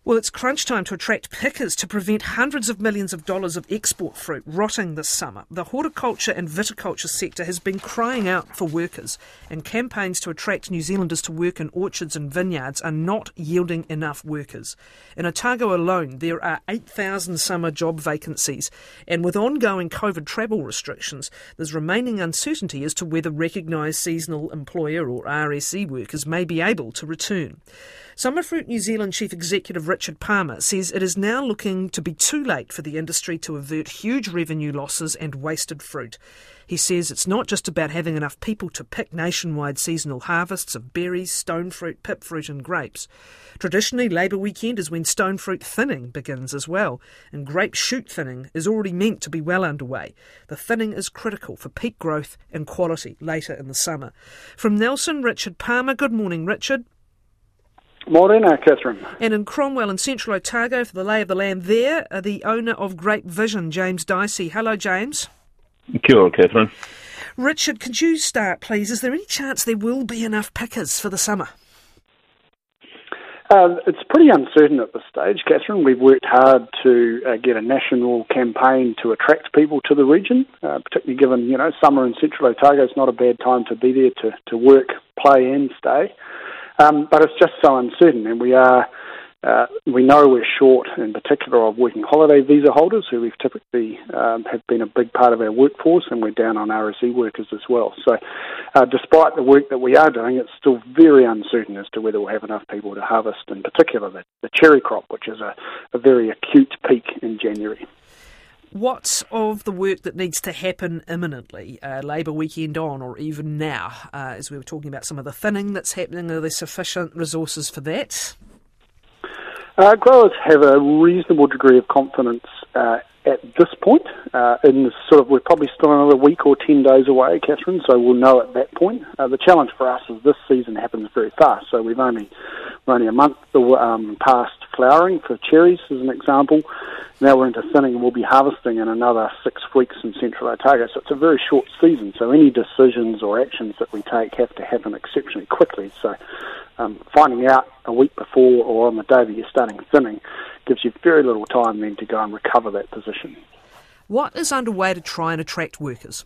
Well, it's crunch time to attract pickers to prevent hundreds of millions of dollars of export fruit rotting this summer. The horticulture and viticulture sector has been crying out for workers, and campaigns to attract New Zealanders to work in orchards and vineyards are not yielding enough workers. In Otago alone, there are 8,000 summer job vacancies, and with ongoing COVID travel restrictions, there's remaining uncertainty as to whether recognised seasonal employer or RSE workers may be able to return. Summerfruit New Zealand Chief Executive Richard Palmer says it is now looking to be too late for the industry to avert huge revenue losses and wasted fruit. He says it's not just about having enough people to pick nationwide seasonal harvests of berries, stone fruit, pip fruit and grapes. Traditionally, Labour Weekend is when stone fruit thinning begins as well, and grape shoot thinning is already meant to be well underway. The thinning is critical for peak growth and quality later in the summer. From Nelson, Richard Palmer. Good morning, Richard. Morena, Catherine. And in Cromwell in central Otago, for the lay of the land there, the owner of Grape Vision, James Dicey. Hello, James. Kia ora, Catherine. Richard, could you start, please? Is there any chance there will be enough pickers for the summer? It's pretty uncertain at this stage, Catherine. We've worked hard to get a national campaign to attract people to the region, particularly given, summer in central Otago is not a bad time to be there to work, play and stay. But it's just so uncertain, and we know we're short, in particular, of working holiday visa holders, who we've typically have been a big part of our workforce, and we're down on RSE workers as well. So, despite the work that we are doing, it's still very uncertain as to whether we'll have enough people to harvest, in particular, the cherry crop, which is a very acute peak in January. What of the work that needs to happen imminently, Labour Weekend on, or even now, as we were talking about some of the thinning that's happening? Are there sufficient resources for that? Growers have a reasonable degree of confidence at this point. We're probably still another week or 10 days away, Catherine, so we'll know at that point. The challenge for us is this season happens very fast, so we're only a month past flowering for cherries, as an example. Now we're into thinning, and we'll be harvesting in another 6 weeks in central Otago, so it's a very short season, so any decisions or actions that we take have to happen exceptionally quickly. So finding out a week before or on the day that you're starting thinning gives you very little time then to go and recover that position. What is underway to try and attract workers?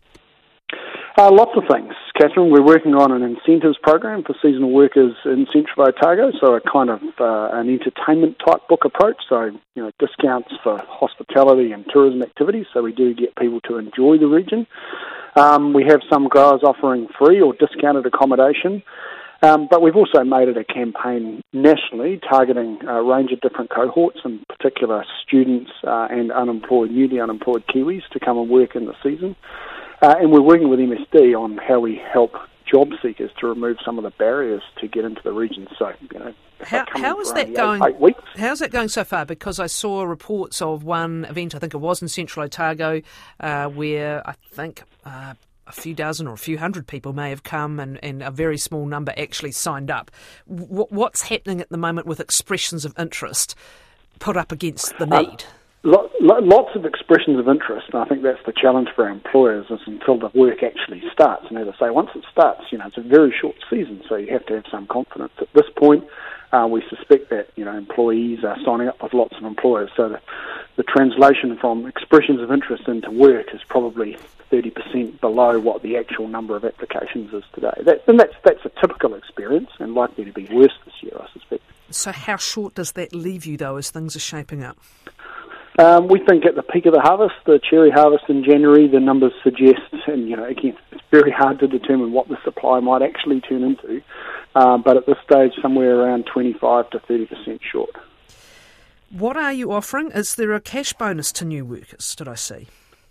Lots of things, Catherine. We're working on an incentives program for seasonal workers in central Otago, so a kind of an entertainment type book approach, so discounts for hospitality and tourism activities, so we do get people to enjoy the region. We have some growers offering free or discounted accommodation, but we've also made it a campaign nationally targeting a range of different cohorts, in particular students and newly unemployed Kiwis to come and work in the season. And we're working with MSD on how we help job seekers to remove some of the barriers to get into the region. So, how is that going? 8 weeks. How's that going so far? Because I saw reports of one event, I think it was in central Otago, where I think a few dozen or a few hundred people may have come, and a very small number actually signed up. What's happening at the moment with expressions of interest put up against the need? Lots of expressions of interest, and I think that's the challenge for our employers, is until the work actually starts. And as I say, once it starts, it's a very short season, so you have to have some confidence. At this point, we suspect that employees are signing up with lots of employers, so the translation from expressions of interest into work is probably 30% below what the actual number of applications is today. That's a typical experience, and likely to be worse this year, I suspect. So how short does that leave you, though, as things are shaping up? We think at the peak of the harvest, the cherry harvest in January, the numbers suggest, and again, it's very hard to determine what the supply might actually turn into, but at this stage, somewhere around 25 to 30% short. What are you offering? Is there a cash bonus to new workers, did I see?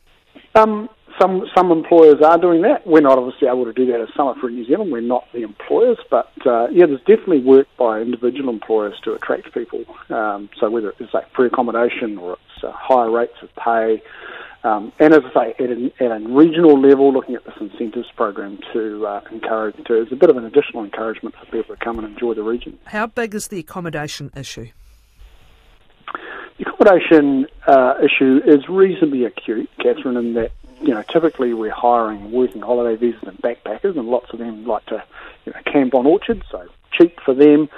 Some employers are doing that. We're not obviously able to do that as Summerfruit New Zealand. We're not the employers, but there's definitely work by individual employers to attract people. So whether it's like free accommodation or it's higher rates of pay, and as I say, at a regional level, looking at this incentives program to is a bit of an additional encouragement for people to come and enjoy the region. How big is the accommodation issue? The accommodation issue is reasonably acute, Catherine, in that typically we're hiring working holiday visas and backpackers, and lots of them like to camp on orchards, so cheap for them.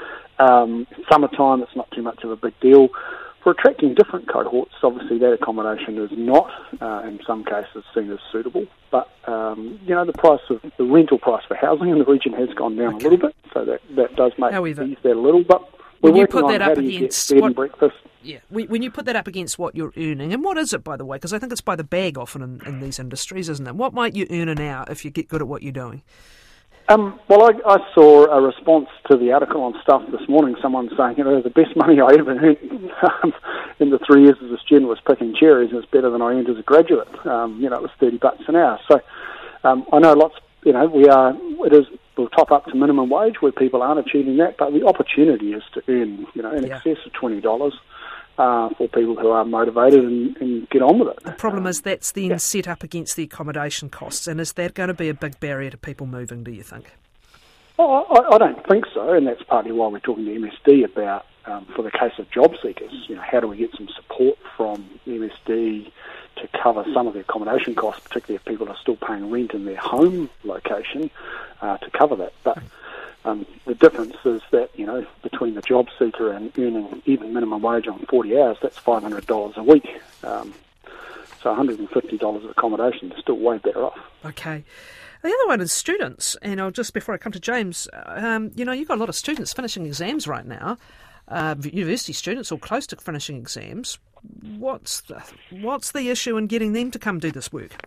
Summertime, it's not too much of a big deal. For attracting different cohorts, obviously that accommodation is not, in some cases, seen as suitable. But, the rental price for housing in the region has gone down a little bit, so that does ease that a little. But we're working on how do you get bed and breakfast. Yeah, when you put that up against what you're earning, and what is it, by the way? Because I think it's by the bag often in these industries, isn't it? What might you earn an hour if you get good at what you're doing? I saw a response to the article on Stuff this morning. Someone saying, the best money I ever earned in the 3 years as a student was picking cherries. It's better than I earned as a graduate. It was $30 an hour. So I know lots. We'll top up to minimum wage where people aren't achieving that, but the opportunity is to earn, in excess of $20. For people who are motivated and get on with it. The problem is that's then set up against the accommodation costs, and is that going to be a big barrier to people moving, do you think? Well, I don't think so, and that's partly why we're talking to MSD about, for the case of job seekers, how do we get some support from MSD to cover some of the accommodation costs, particularly if people are still paying rent in their home location, to cover that. But the difference is that, between the job seeker and earning even minimum wage on 40 hours, that's $500 a week. So $150 of accommodation is still way better off. Okay. The other one is students, and just before I come to James, you've got a lot of students finishing exams right now, university students or close to finishing exams. What's the issue in getting them to come do this work?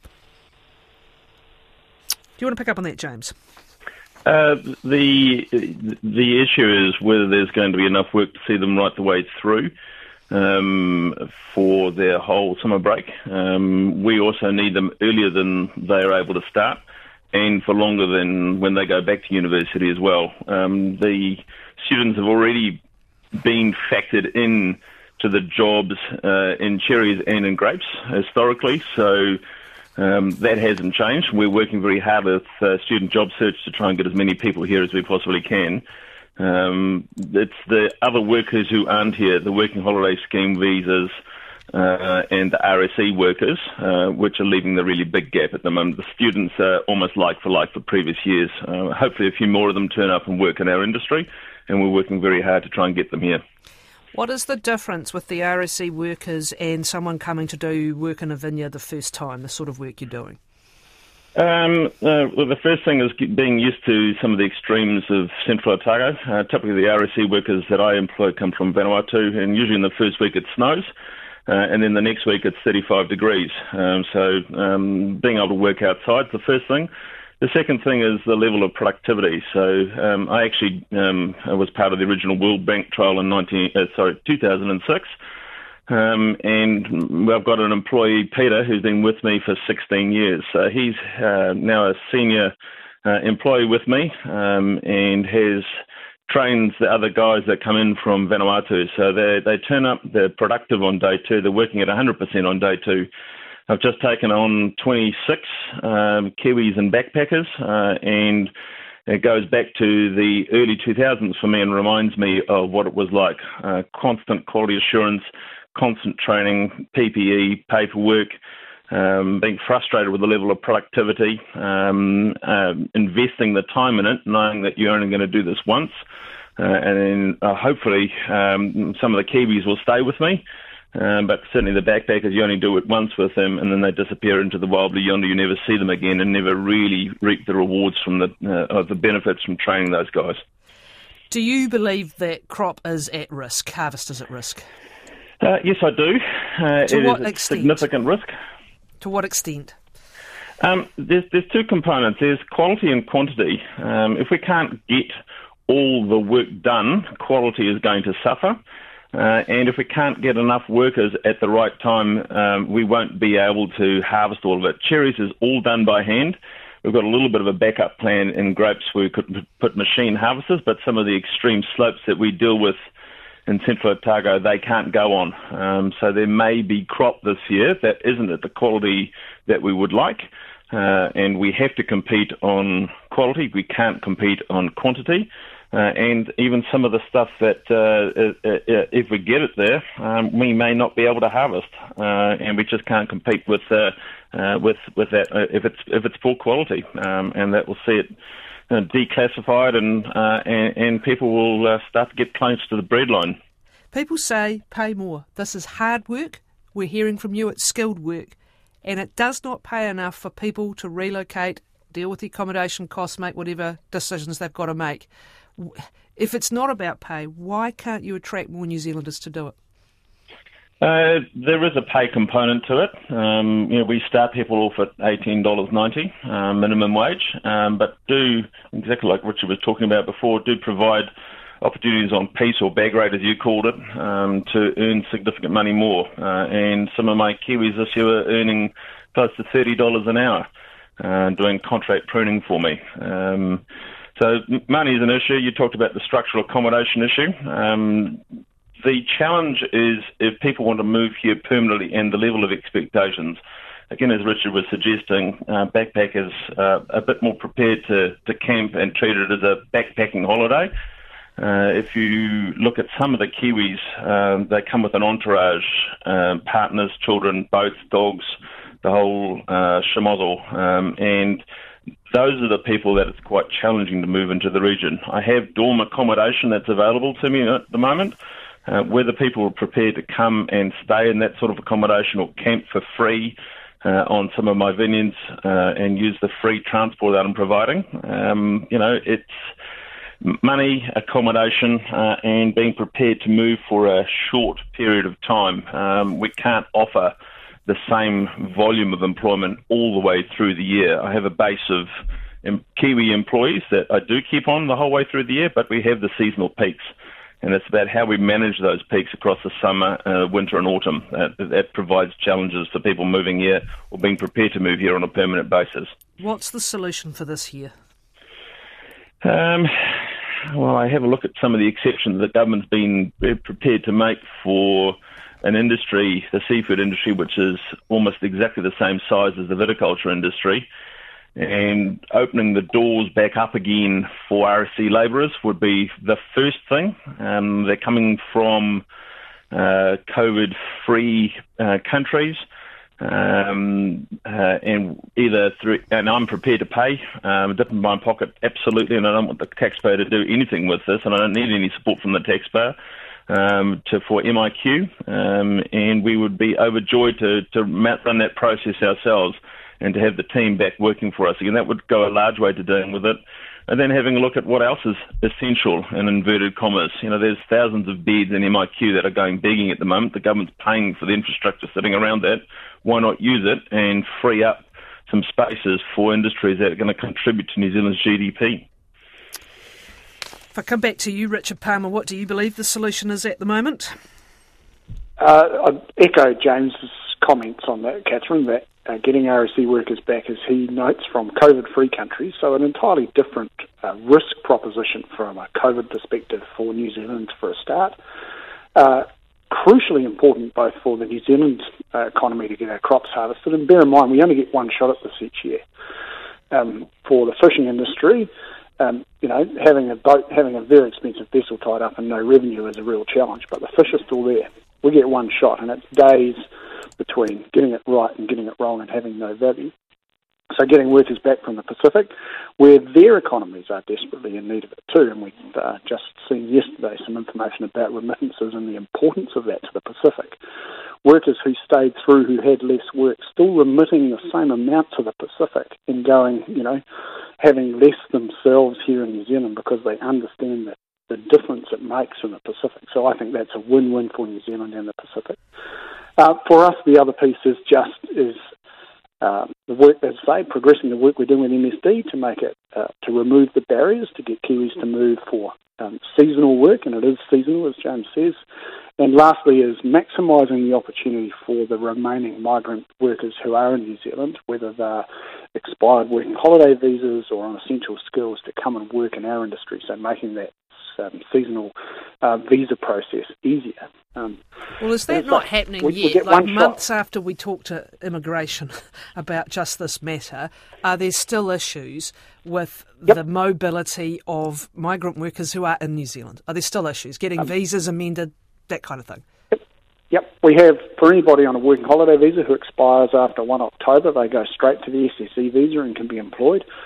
Do you want to pick up on that, James? The issue is whether there's going to be enough work to see them right the way through for their whole summer break. We also need them earlier than they are able to start and for longer than when they go back to university as well. The students have already been factored in to the jobs in cherries and in grapes historically, so that hasn't changed. We're working very hard with Student Job Search to try and get as many people here as we possibly can. It's the other workers who aren't here, the Working Holiday Scheme visas and the RSE workers, which are leaving the really big gap at the moment. The students are almost like for previous years. Hopefully a few more of them turn up and work in our industry, and we're working very hard to try and get them here. What is the difference with the RSE workers and someone coming to do work in a vineyard the first time, the sort of work you're doing? Well, the first thing is being used to some of the extremes of Central Otago. Typically the RSE workers that I employ come from Vanuatu, and usually in the first week it snows, and then the next week it's 35 degrees. So being able to work outside is the first thing. The second thing is the level of productivity. So I actually was part of the original World Bank trial in 2006. And I've got an employee, Peter, who's been with me for 16 years. He's now a senior employee with me and has trained the other guys that come in from Vanuatu. So they turn up, they're productive on day two, they're working at 100% on day two. I've just taken on 26 Kiwis and backpackers, and it goes back to the early 2000s for me and reminds me of what it was like. Constant quality assurance, constant training, PPE, paperwork, being frustrated with the level of productivity, investing the time in it, knowing that you're only going to do this once, and then hopefully some of the Kiwis will stay with me. But certainly the backpackers, you only do it once with them and then they disappear into the wild blue yonder. You never see them again and never really reap the rewards from the benefits from training those guys. Do you believe that crop is at risk, harvest is at risk? Yes, I do. To what extent? Significant risk. To what extent? There's two components. There's quality and quantity. If we can't get all the work done, quality is going to suffer. And if we can't get enough workers at the right time, we won't be able to harvest all of it. Cherries is all done by hand. We've got a little bit of a backup plan in grapes where we could put machine harvesters, but some of the extreme slopes that we deal with in Central Otago, they can't go on. So there may be crop this year that isn't at the quality that we would like, and we have to compete on quality. We can't compete on quantity. And even some of the stuff that, if we get it there, we may not be able to harvest, and we just can't compete with that if it's poor quality, and that will see it declassified, and people will start to get close to the breadline. People say pay more. This is hard work. We're hearing from you it's skilled work. And it does not pay enough for people to relocate, deal with the accommodation costs, make whatever decisions they've got to make. If it's not about pay, why can't you attract more New Zealanders to do it? There is a pay component to it. We start people off at $18.90 minimum wage, but do, exactly like Richard was talking about before, do provide opportunities on piece or bag rate, as you called it, to earn significant money more. And some of my Kiwis this year are earning close to $30 an hour doing contract pruning for me. So money is an issue. You talked about the structural accommodation issue. The challenge is if people want to move here permanently and the level of expectations. Again, as Richard was suggesting, backpackers are a bit more prepared to camp and treat it as a backpacking holiday. If you look at some of the Kiwis, they come with an entourage, partners, children, boats, dogs, the whole schmozzle. And those are the people that it's quite challenging to move into the region. I have dorm accommodation that's available to me at the moment. Whether people are prepared to come and stay in that sort of accommodation or camp for free on some of my vineyards and use the free transport that I'm providing, it's money, accommodation, and being prepared to move for a short period of time. We can't offer the same volume of employment all the way through the year. I have a base of Kiwi employees that I do keep on the whole way through the year, but we have the seasonal peaks. And it's about how we manage those peaks across the summer, winter and autumn. That provides challenges for people moving here or being prepared to move here on a permanent basis. What's the solution for this year? Well, I have a look at some of the exceptions the government's been prepared to make for an industry, the seafood industry, which is almost exactly the same size as the viticulture industry. And opening the doors back up again for RSE labourers would be the first thing. They're coming from COVID-free countries, and either through, and I'm prepared to pay, dip in my pocket, absolutely, and I don't want the taxpayer to do anything with this, and I don't need any support from the taxpayer for MIQ, and we would be overjoyed to run that process ourselves and to have the team back working for us. Again, that would go a large way to dealing with it. And then having a look at what else is essential in inverted commas. There's thousands of beds in MIQ that are going begging at the moment. The government's paying for the infrastructure sitting around that. Why not use it and free up some spaces for industries that are going to contribute to New Zealand's GDP? If I come back to you, Richard Palmer, what do you believe the solution is at the moment? I echo James's comments on that, Catherine, that getting RSE workers back, as he notes, from COVID-free countries, so an entirely different risk proposition from a COVID perspective for New Zealand for a start. Crucially important both for the New Zealand economy to get our crops harvested, and bear in mind we only get one shot at this each year. For the fishing industry, having a boat, having a very expensive vessel tied up and no revenue is a real challenge, but the fish are still there. We get one shot, and it's days between getting it right and getting it wrong and having no value. So getting workers back from the Pacific, where their economies are desperately in need of it too, and we've just seen yesterday some information about remittances and the importance of that to the Pacific. Workers who stayed through, who had less work, still remitting the same amount to the Pacific and going, having less themselves here in New Zealand because they understand that the difference it makes in the Pacific. So I think that's a win-win for New Zealand and the Pacific. For us, the other piece is the work, as I say, progressing the work we're doing with MSD to make it, to remove the barriers, to get Kiwis to move for seasonal work, and it is seasonal, as James says. And lastly is maximising the opportunity for the remaining migrant workers who are in New Zealand, whether they're expired working holiday visas or on essential skills, to come and work in our industry, so making that seasonal visa process easier. Well, is that not happening yet? Like months after we talked to immigration about just this matter, are there still issues with the mobility of migrant workers who are in New Zealand? Are there still issues? Getting visas amended, that kind of thing? Yep. We have, for anybody on a working holiday visa who expires after 1 October, they go straight to the SSE visa and can be employed.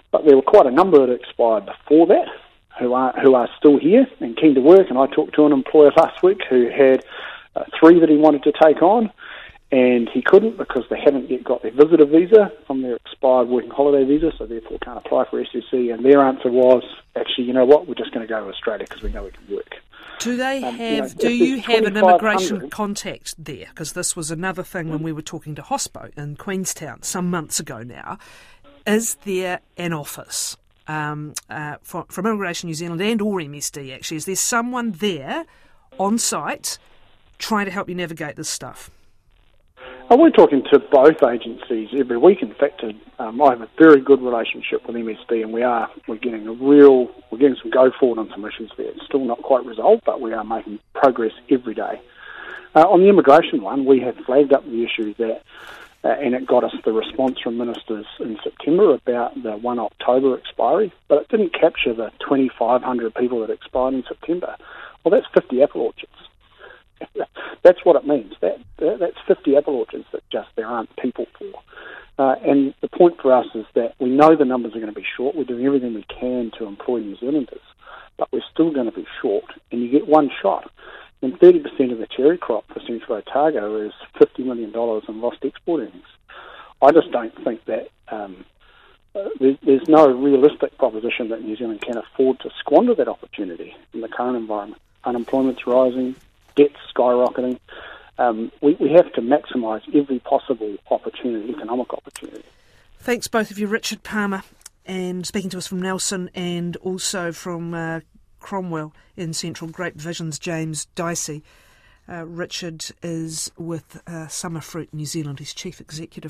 But there were quite a number that expired before that who are still here and keen to work. And I talked to an employer last week who had 3 that he wanted to take on, and he couldn't because they haven't yet got their visitor visa from their expired working holiday visa, so therefore can't apply for SSC. And their answer was, actually, you know what, we're just going to go to Australia because we know we can work. Do they have? Do you have an immigration contact there? Because this was another thing when we were talking to Hospo in Queenstown some months ago now. Is there an office from Immigration New Zealand and or MSD, actually? Is there someone there on site trying to help you navigate this stuff? We're talking to both agencies every week. In fact, I have a very good relationship with MSD, and we're getting some go forward on some issues there. It's still not quite resolved, but we are making progress every day. On the immigration one, we have flagged up the issue that, and it got us the response from ministers in September about the 1 October expiry, but it didn't capture the 2,500 people that expired in September. Well, that's 50 apple orchards. That's what it means. That's 50 apple orchards that just there aren't people for. And the point for us is that we know the numbers are going to be short. We're doing everything we can to employ New Zealanders, but we're still going to be short. And you get one shot. And 30% of the cherry crop for Central Otago is $50 million in lost export earnings. I just don't think that there's no realistic proposition that New Zealand can afford to squander that opportunity in the current environment. Unemployment's rising, debt's skyrocketing. We have to maximise every possible opportunity, economic opportunity. Thanks both of you, Richard Palmer, and speaking to us from Nelson, and also from Cromwell in Central Grape Visions, James Dicey. Richard is with Summerfruit New Zealand. He's Chief Executive.